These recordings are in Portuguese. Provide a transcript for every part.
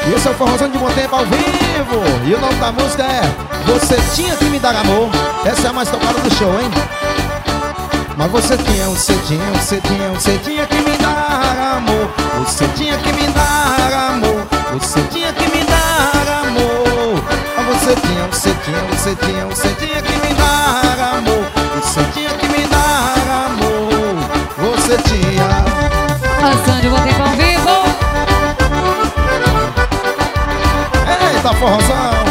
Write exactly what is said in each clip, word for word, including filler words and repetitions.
E esse é o Forrozão de Bom Tempo ao vivo. E o nome da música é Você Tinha Que Me Dar Amor. Essa é a mais tocada do show, hein? Mas você tinha, você tinha, você tinha, você tinha que me dar amor. Você tinha que me dar amor. Você tinha que me dar amor. Mas você tinha, você tinha, você tinha, você tinha que me dar amor. Você tinha que me dar amor. Você tinha. Forrozão de Bom Tempo ao vivo. Eita, forrozão.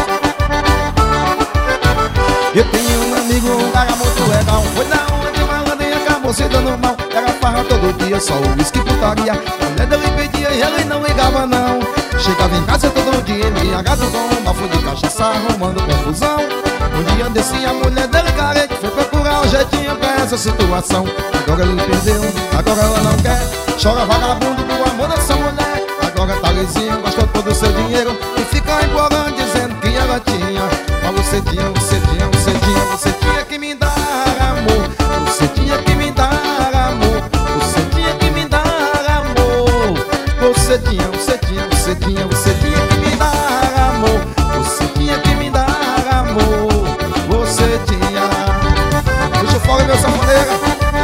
Eu tenho um amigo, um cara muito legal. Foi da onde malandro e acabou se dando mal. Era farra todo dia, só o uísque e putaria. A mulher dele pedia e ele não ligava não. Chegava em casa todo dia, embriagado com um bafo de cachaça, arrumando confusão. Um dia desse a mulher dele carente foi procurar um jeitinho pra essa situação. Agora ele perdeu, agora ela não quer. Chora vagabundo do amor dessa mulher. Agora tá lisinho, gastou todo o seu dinheiro e fica implorando dizendo que ela tinha. Mas você tinha, você tinha, você tinha, você tinha que me dar amor. Você tinha que me dar amor. Você tinha que me dar amor. Você tinha, você tinha, você tinha, você tinha que me dar amor. Você tinha que me dar amor. Você tinha. Deixa eu falar, meu sanfoneiro.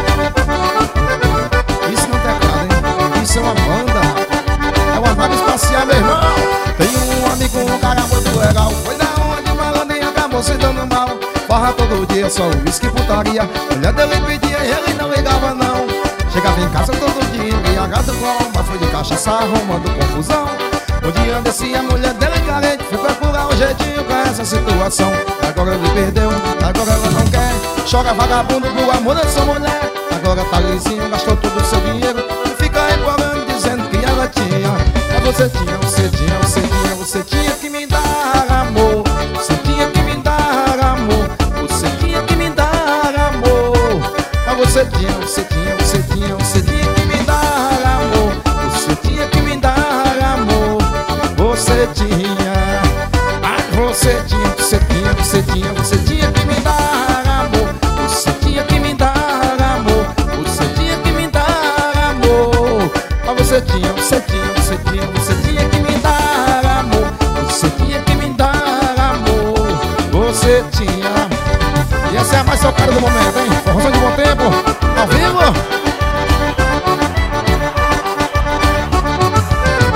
Isso não é teclado, hein? Isso é uma banda. É uma nave espacial, meu irmão. Tem um amigo, um cara muito legal. Foi da onde malandrinho acabou se dando mal. Farra todo dia, só o uísque e putaria. A mulher dele pedia e ele não ligava não. Chegava em casa todo dia, embriagado com um bafo de cachaça, arrumando confusão. Um dia desse a mulher dele carente foi procurar um jeitinho pra essa situação. Agora ele perdeu, agora ela não quer. Chora vagabundo do amor dessa mulher. Agora tá lisinho, gastou todo o seu dinheiro e fica implorando dizendo que ela tinha. Mas você tinha, você tinha, você tinha, você tinha que me dar amor. Você tinha que me dar amor. Você tinha que me dar amor. Mas você tinha, você tinha, você tinha, você tinha que me dar amor. Você tinha que me dar amor. Você tinha. Mas você tinha, você tinha, você tinha, você tinha que me dar amor. Você tinha que me dar amor. Você tinha que me dar amor. Mas você tinha, você tinha, você tinha, você tinha que me dar amor. Você tinha que me dar amor. Você tinha. E essa é a mais tocada do momento, hein? Forrozão de Bom Tempo, ao vivo.